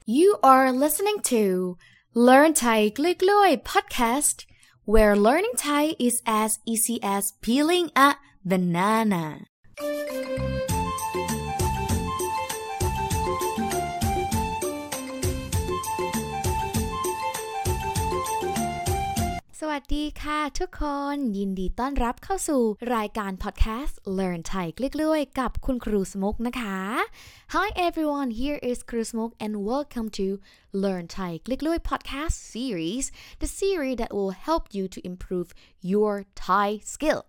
You are listening to Learn Thai กล้วยๆ podcast where learning Thai is as easy as peeling a banana. สวัสดีค่ะทุกคนยินดีต้อนรับเข้าสู่รายการ podcast Learn Thai กล้วยๆ กับคุณครูสมุกนะคะ Hi everyone, here is ครูสมุก and welcome to Learn Thai กล้วยๆ podcast series, the series that will help you to improve your Thai skill.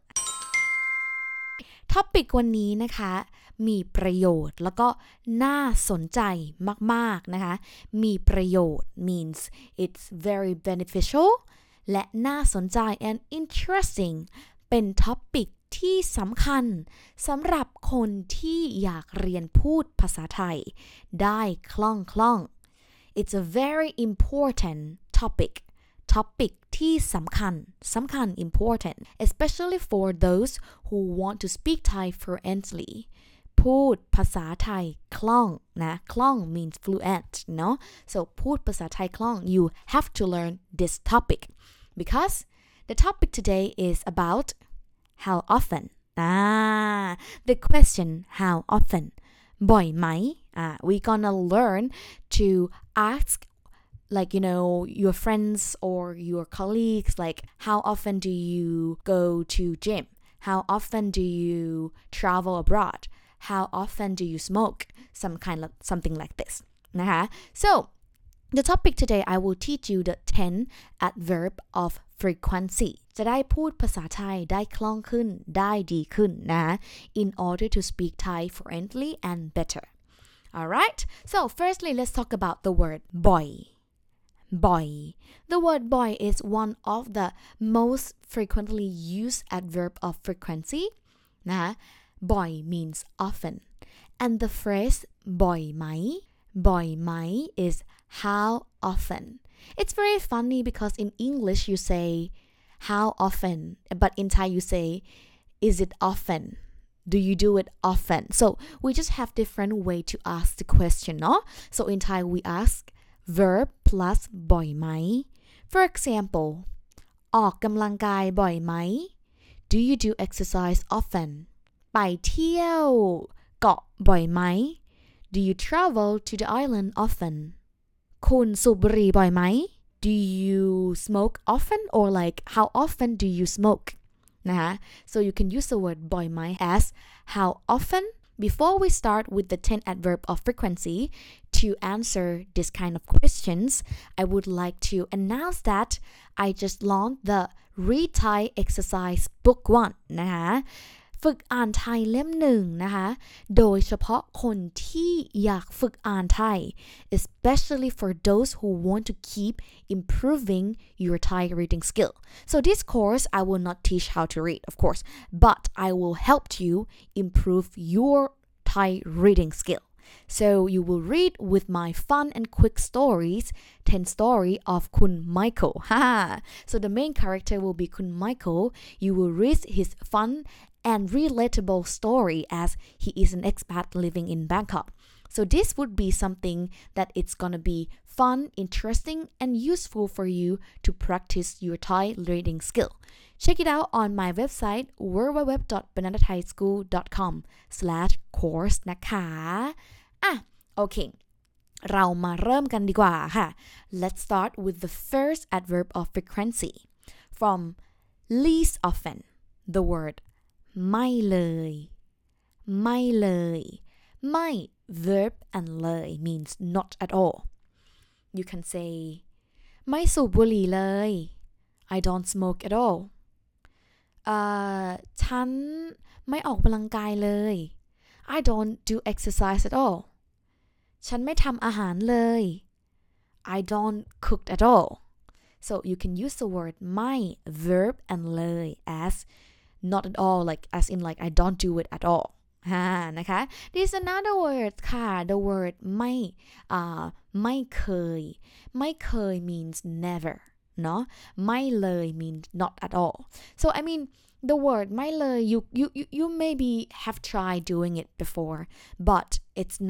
ท็อปิกวันนี้นะคะมีประโยชน์แล้วก็น่าสนใจมากๆนะคะมีประโยชน์ means it's very beneficialและน่าสนใจ and interesting เป็นท็อปิกที่สำคัญสำหรับคนที่อยากเรียนพูดภาษาไทยได้คล่อง It's a very important topic ที่สำคัญ important especially for those who want to speak Thai fluently พูดภาษาไทยคล่องนะคล่อง means fluent เนาะ so พูดภาษาไทยคล่อง you have to learn this topic because the topic today is about how often the question how often บ่อยไหมwe're gonna learn to ask like your friends or your colleagues like how often do you go to gym how often do you travel abroad how often do you smoke something like this นะคะ so the topic today I will teach you the 10 adverb of frequency จะได้พูดภาษาไทยได้คล่องขึ้นได้ดีขึ้นนะ in order to speak Thai fluently and better alright so firstly let's talk about the word บ่อย the word บ่อย is one of the most frequently used adverb of frequency นะบ่อย means often and the phrase บ่อยไหม is how often it's very funny because in English you say how often but in Thai you say is it often do you do it often so we just have different way to ask the question no so in Thai we ask verb plus บ่อยไหม for example ออกกำลังกายบ่อยไหม do you do exercise often ไปเที่ยวเกาะบ่อยไหมDo you travel to the island often? คุณสูบบุหรี่บ่อยไหม Do you smoke often or like how often do you smoke? นะคะ So you can use the word บ่อยไหม as how often. Before we start with the 10 adverb of frequency to answer this kind of questions, I would like to announce that I just launched the Read Thai Exercise Book 1 นะคะฝึกอ่านไทยเล่มหนึ่งนะคะโดยเฉพาะคนที่อยากฝึกอ่านไทย especially for those who want to keep improving your Thai reading skill so this course I will not teach how to read of course but I will help you improve your Thai reading skill so you will read with my fun and quick stories 10 story of Kun Michael so the main character will be Kun Michael you will read his fun and relatable story as he is an expat living in Bangkok. So this would be something that it's gonna be fun, interesting, and useful for you to practice your Thai reading skill. Check it out on my website www.bananathaischool.com/course นะคะโอเคเรามาเริ่มกันดีกว่าค่ะ Let's start with the first adverb of frequency from least often the wordไม่ verb and เลย means not at all you can say ไม่สูบบุหรี่เลย I don't smoke at all ฉันไม่ออกกำลังกายเลย I don't do exercise at all ฉันไม่ทำอาหารเลย I don't cook at all so you can use the word ไม่ verb and เลย as not at all like as in like I don't do it at all นะคะ This is another word ค่ะ the word ไม่เคย means never เนาะไม่เลย means not at all so I mean the word ไม่เลย you maybe have tried doing it before but it's not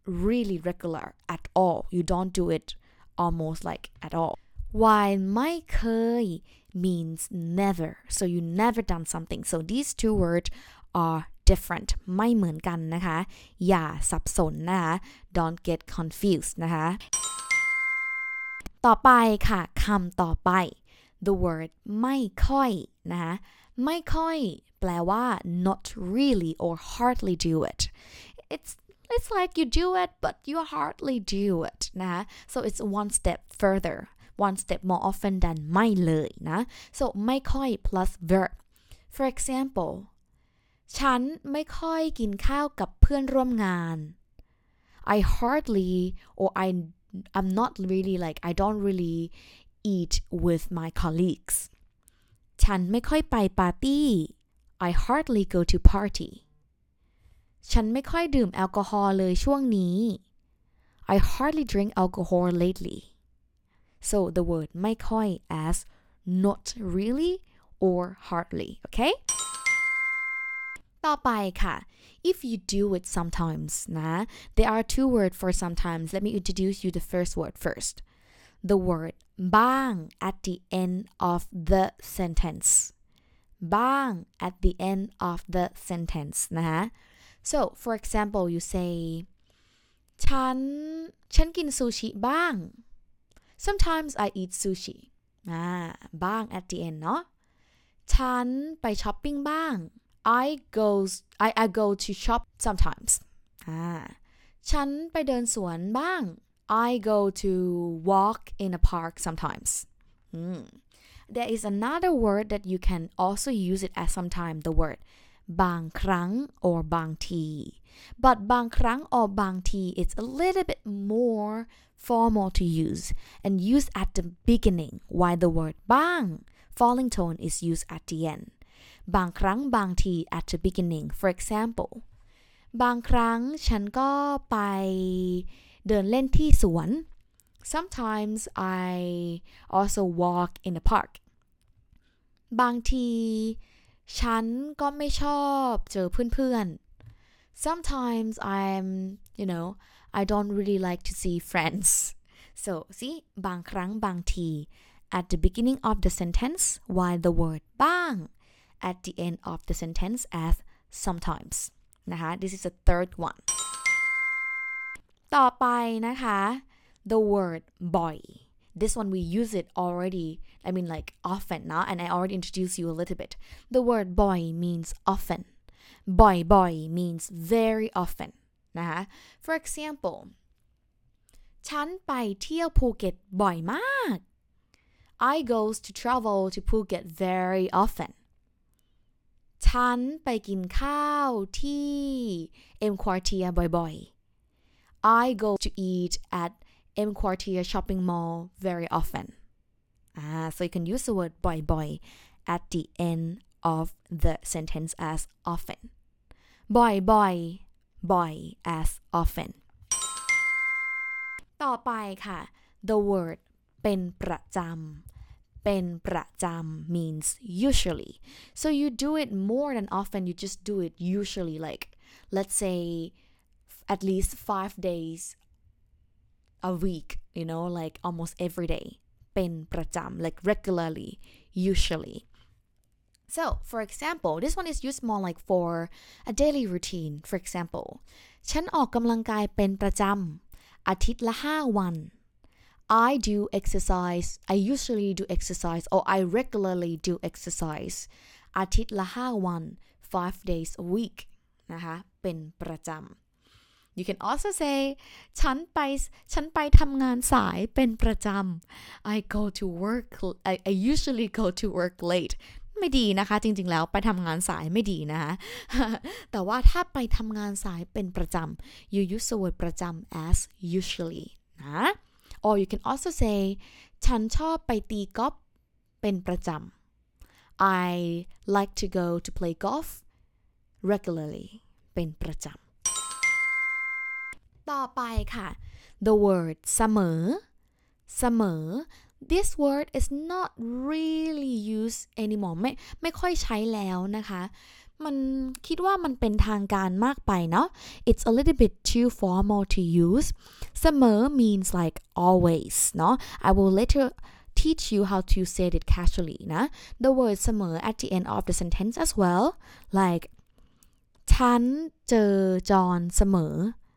really regular at all. You don't do it almost like at all. While ไม่เคย means never. So you never done something. So these two words are different. ไม่เหมือนกันนะคะ อย่าสับสนนะคะ Don't get confused นะคะ ต่อไปค่ะคำต่อไป the word ไม่ค่อยนะคะไม่ค่อยแปลว่า not really or hardly do it. It's like you do it but you hardly do it นะคะ so it's one step further, one step more often than ไม่เลยนะ so ไม่ค่อย plus verb. For example ฉันไม่ค่อยกินข้าวกับเพื่อนร่วมงาน I hardly or I'm not really like I don't really eat with my colleagues. ฉันไม่ค่อยไปปาร์ตี้ I hardly go to party. ฉันไม่ค่อยดื่มแอลกอฮอล์เลยช่วงนี้ I hardly drink alcohol lately. So the word ไม่ค่อย as not really or hardly, okay? ต่อไปค่ะ if you do it sometimes นะ there are two words for sometimes. Let me introduce you the first word first. The word บ้าง at the end of the sentence. บ้าง at the end of the sentence นะคะ so for example you say ฉันกินซูชิบ้าง sometimes I eat sushi บ้าง at the end เนาะฉันไปช้อปปิ้งบ้าง I go to shop sometimes ฉันไปเดินสวนบ้าง I go to walk in a park sometimes. There is another word that you can also use it as sometime, the word บางครั้ง or บางที but บางครั้ง or บางที it's a little bit more formal to use and used at the beginning, while the word บาง falling tone is used at the end. บางครั้งบางที at the beginning. For example บางครั้งฉันก็ไปเดินเล่นที่สวน Sometimes I also walk in the park. บางทีฉันก็ไม่ชอบเจอเพื่อนๆ Sometimes I don't really like to see friends. So see บางครั้งบางที at the beginning of the sentence, while the word บ้าง at the end of the sentence as sometimes นะคะ This is the third one. ต่อไปนะคะ the word บ่อย This one we use it already, I mean like often นะ and I already introduced you a little bit. The word บ่อย means often. บ่อย means very often นะคะ For example ฉันไปเที่ยวภูเก็ตบ่อยมาก I goes to travel to Phuket very often. ฉันไปกินข้าวที่ M Quartier บ่อยๆ I go to eat at M Quartier shopping mall very often. So you can use the word บ่อยๆ at the end of the sentence as often. บ่อย as often. ต่อไปค่ะ the word เป็นประจำ means usually. So you do it more than often, you just do it usually, like let's say at least 5 days a week, like almost every day. เป็นประจำ like regularly, usually. So for example, this one is used more like for a daily routine. For example ฉันออกกำลังกายเป็นประจำอาทิตย์ละ5 วัน I usually do exercise or I regularly do exercise อาทิตย์ละ5 วัน 5 days a week นะคะเป็นประจำYou can also say ฉันไปทำงานสายเป็นประจำ I usually go to work late ไม่ดีนะคะจริงๆแล้วไปทำงานสายไม่ดีนะคะ แต่ว่าถ้าไปทำงานสายเป็นประจำ you use the word ประจำ as usually นะ or you can also say ฉันชอบไปตีกอล์ฟเป็นประจำ I like to go to play golf regularly เป็นประจำต่อไปค่ะ the word เสมอ this word is not really used anymore ไม่ค่อยใช้แล้วนะคะมันคิดว่ามันเป็นทางการมากไปเนาะ It's a little bit too formal to use เสมอ means like always เนาะ I will later teach you how to say it casually นะ The word เสมอ at the end of the sentence as well like ฉันเจอจอห์นเสมอ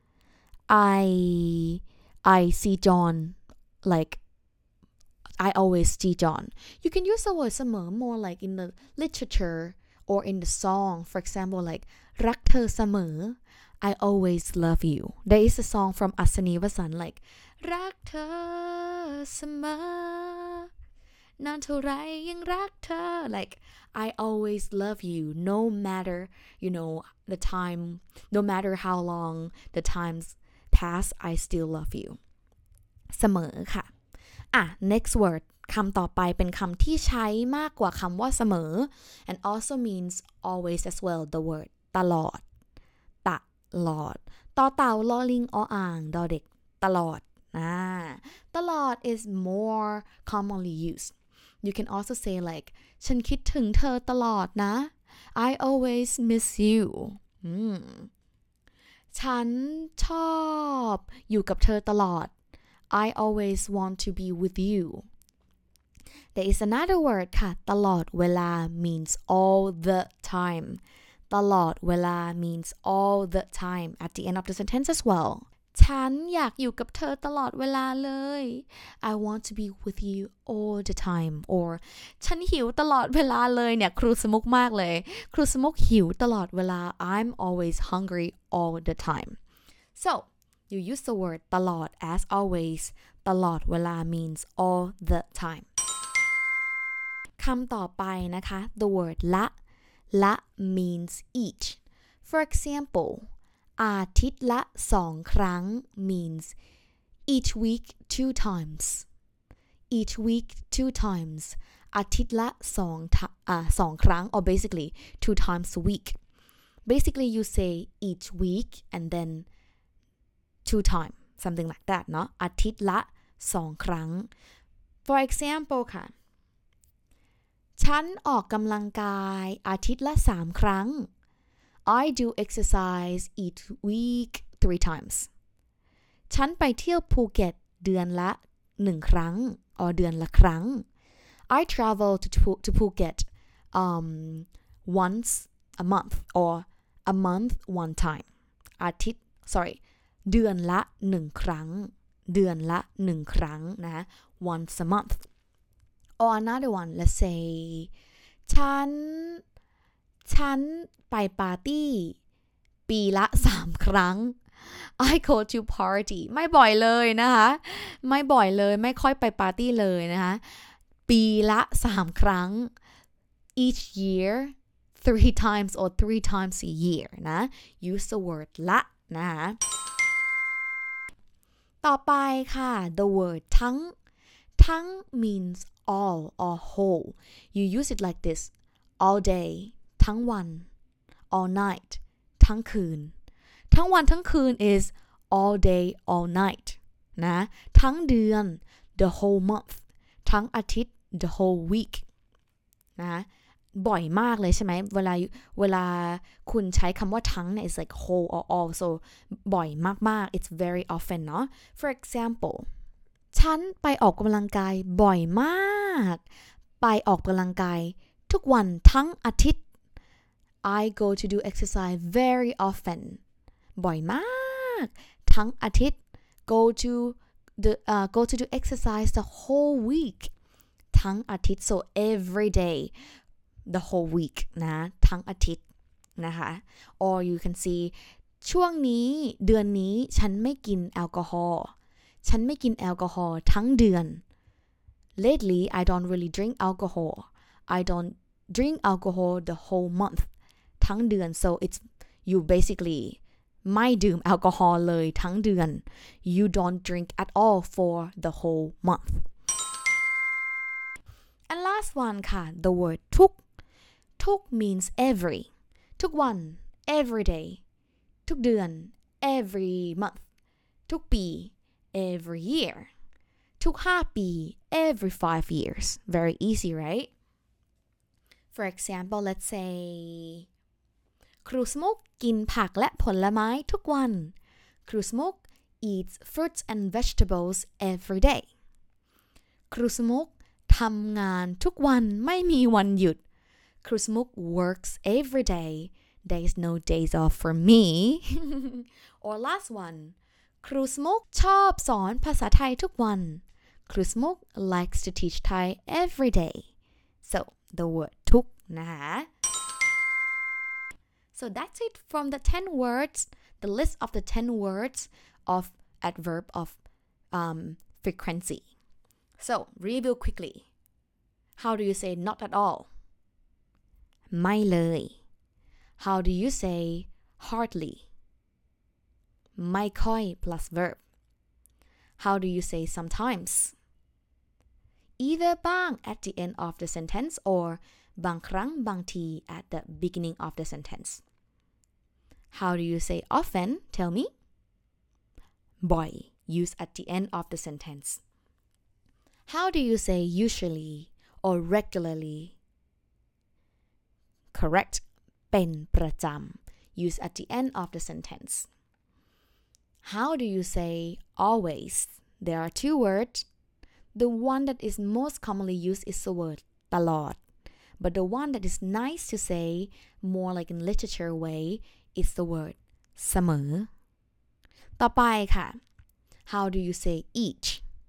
I see John like I always see John. You can use the word เสมอ more like in the literature or in the song. For example, like รักเธอเสมอ I always love you. There is a song from Asani Vasan like รักเธอเสมอนานเท่าไรยังรักเธอ like I always love you no matter the time, no matter how long the times pass, I still love you. เสมอค่ะnext word คำต่อไปเป็นคำที่ใช้มากกว่าคำว่าเสมอ and also means always as well the word ตลอดต่อเต่าลอลิงออ่างดอเด็กตลอดตลอด is more commonly used. You can also say like ฉันคิดถึงเธอตลอดนะ I always miss you. ฉันชอบอยู่กับเธอตลอดI always want to be with you. There is another word ค่ะตลอดเวลา means all the time. ตลอดเวลา means all the time at the end of the sentence as well. ฉันอยากอยู่กับเธอตลอดเวลาเลย I want to be with you all the time. Or ฉันหิวตลอดเวลาเลยเนี่ยครูสมุกมากเลยครูสมุกหิวตลอดเวลา I'm always hungry all the time. So you use the word ตลอด as always ตลอดเวลา means all the time คำต่อไปนะคะ the word ละ means each for example อาทิตย์ละ2 ครั้ง means each week 2 times each week 2 times อาทิตย์ละ2 ครั้ง or basically 2 times a week basically you say each week and then 2 times something like that เนาะอาทิตย์ละ2 ครั้ง for example ค่ะฉันออกกำลังกายอาทิตย์ละ3 ครั้ง I do exercise each week 3 times ฉันไปเที่ยวภูเก็ตเดือนละ1 ครั้ง or เดือนละครั้ง I travel to Phuket once a month or a month one time เดือนละ1 ครั้งเดือนละ1 ครั้งนะ once a month or another one let's say ฉันไปปาร์ตี้ปีละ3 ครั้ง I go to party ไม่บ่อยเลยนะคะไม่บ่อยเลยไม่ค่อยไปปาร์ตี้เลยนะคะปีละ3 ครั้ง each year 3 times or 3 times a year นะ use the word ละนะคะต่อไปค่ะ the word ทั้ง means all or whole you use it like this all day ทั้งวัน all night ทั้งคืนทั้งวันทั้งคืน is all day all night นะทั้งเดือน the whole month ทั้งอาทิตย์ the whole week นะบ่อยมากเลยใช่ไหมเวลาคุณใช้คำว่าทั้งเนี่ย it's like whole or all so บ่อยมากๆ it's very often เนาะ for example ฉันไปออกกำลังกายบ่อยมากไปออกกำลังกายทุกวันทั้งอาทิตย์ I go to do exercise very often บ่อยมากทั้งอาทิตย์ go to do exercise the whole week ทั้งอาทิตย์ so every day the whole week นะทั้งอาทิตย์นะคะ or you can see ช่วงนี้เดือนนี้ฉันไม่กินแอลกอฮอล์ฉันไม่กินแอลกอฮอล์ทั้งเดือน lately I don't really drink alcohol I don't drink alcohol the whole month ทั้งเดือน so it's you basically ไม่ดื่มแอลกอฮอล์เลยทั้งเดือน you don't drink at all for the whole month and last one ค่ะ the word ทุก means every ทุกวัน every day ทุกเดือน every month ทุกปี every year ทุก5 ปี every 5 years very easy right for example let's say ครูสมุกกินผักและผลไม้ทุกวันครูสมุก eats fruits and vegetables every day ครูสมุกทำงานทุกวันไม่มีวันหยุดครูสมุก works every day there is no days off for me or last one ครูสมุกชอบสอนภาษาไทยทุกวันครูสมุก likes to teach Thai every day so the word ทุกนะคะ so that's it from the 10 words the list of the 10 words of adverb of frequency so review quickly how do you say not at all ไม่เลย how do you say hardly ไม่ค่อย plus verb how do you say sometimes either บ้าง at the end of the sentence or บางครั้งบางที at the beginning of the sentence how do you say often tell me บ่อย use at the end of the sentence how do you say usually or regularly correct เป็นประจำ use at the end of the sentence how do you say always there are two words the one that is most commonly used is the word ตลอด but the one that is nice to say more like in literature way is the word เสมอต่อไปค่ะ how do you say each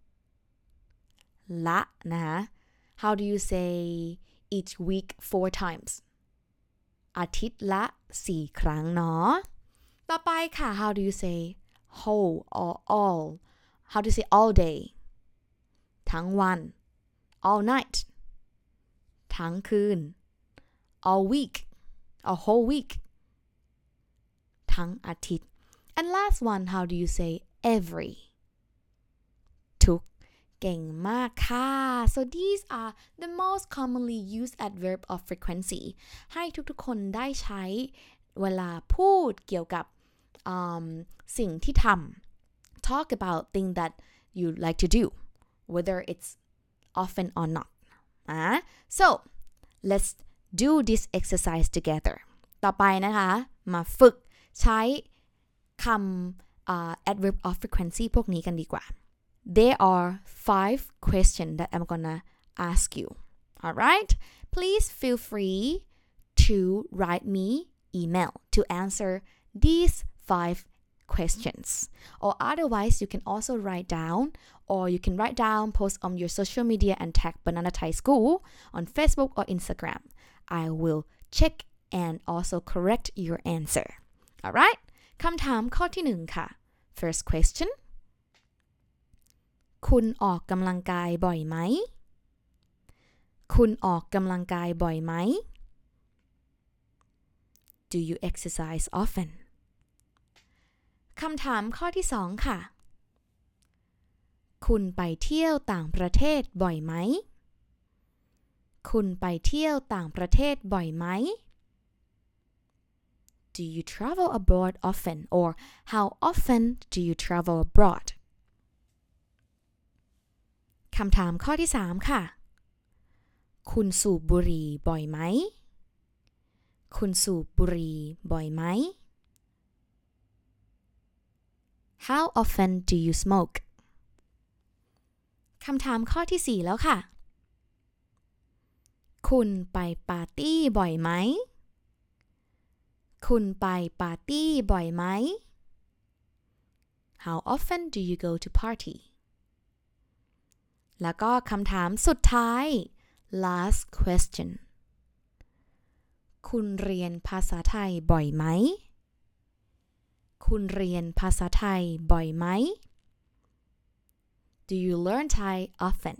ละนะคะ how do you say each week 4 times อาทิตย์ละ4 ครั้งเนาะต่อไปค่ะ how do you say whole or all how do you say all day ทั้งวัน all night ทั้งคืน all week a whole week ทั้งอาทิตย์ and last one how do you say every ทุกเก่งมากค่ะ so these are the most commonly used adverb of frequency ให้ทุกๆคนได้ใช้เวลาพูดเกี่ยวกับสิ่งที่ทำ talk about things that you like to do whether it's often or not so let's do this exercise together ต่อไปนะคะมาฝึกใช้คำadverb of frequency พวกนี้กันดีกว่าThere are 5 questions that I'm gonna ask you. Alright? Please feel free to write me email to answer these 5 questions. Or otherwise, you can also write down or you can write down, post on your social media and tag Banana Thai School on Facebook or Instagram. I will check and also correct your answer. Alright? คำถามข้อที่ 1 ค่ะ First question.คุณออกกำลังกายบ่อยไหมคุณออกกำลังกายบ่อยไหม Do you exercise often คำถามข้อที่ 2 ค่ะคุณไปเที่ยวต่างประเทศบ่อยไหมคุณไปเที่ยวต่างประเทศบ่อยไหม Do you travel abroad often or how often do you travel abroadคำถามข้อที่ 3 ค่ะคุณสูบบุหรี่บ่อยไหมคุณสูบบุหรี่บ่อยไหม How often do you smoke คำถามข้อที่ 4 แล้วค่ะคุณไปปาร์ตี้บ่อยไหมคุณไปปาร์ตี้บ่อยไหม How often do you go to partyแล้วก็คำถามสุดท้าย last question คุณเรียนภาษาไทยบ่อยไหมคุณเรียนภาษาไทยบ่อยไหม Do you learn Thai often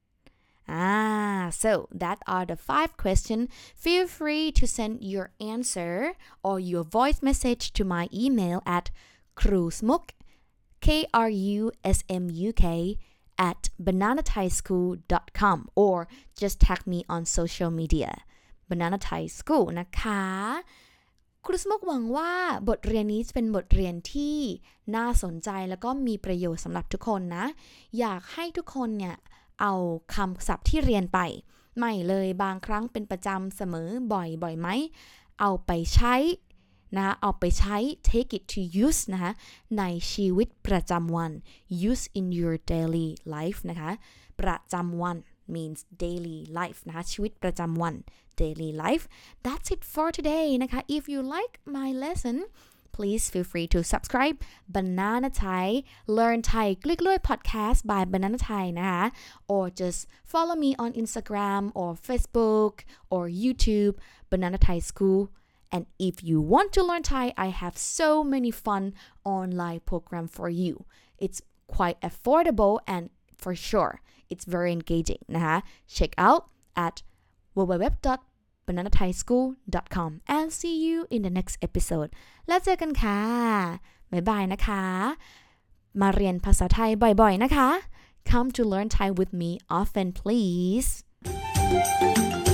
so that are the 5 questions feel free to send your answer or your voice message to my email at krusmuk at bananathaischool.com or just tag me on social media Banana Thai School นะคะครูสมุกหวังว่าบทเรียนนี้จะเป็นบทเรียนที่น่าสนใจแล้วก็มีประโยชน์สำหรับทุกคนนะอยากให้ทุกคนเนี่ยเอาคำศัพท์ที่เรียนไปไม่เลยบางครั้งเป็นประจำเสมอบ่อยไหมเอาไปใช้นะคะเอาไปใช้ take it to use นะคะในชีวิตประจำวัน use in your daily life นะคะประจำวัน means daily life นะคะชีวิตประจำวัน daily life that's it for today นะคะ if you like my lesson please feel free to subscribe Banana Thai Learn Thai กลิ้กล้วย podcast by Banana Thai นะคะ or just follow me on Instagram or Facebook or YouTube Banana Thai School and if you want to learn Thai I have so many fun online program for you it's quite affordable and for sure it's very engaging นะคะ check out at www.bananathaischool.com and see you in the next episode แล้วเจอกันค่ะบ๊ายบายนะคะมาเรียนภาษาไทยบ่อยๆนะคะ Come to learn Thai with me often please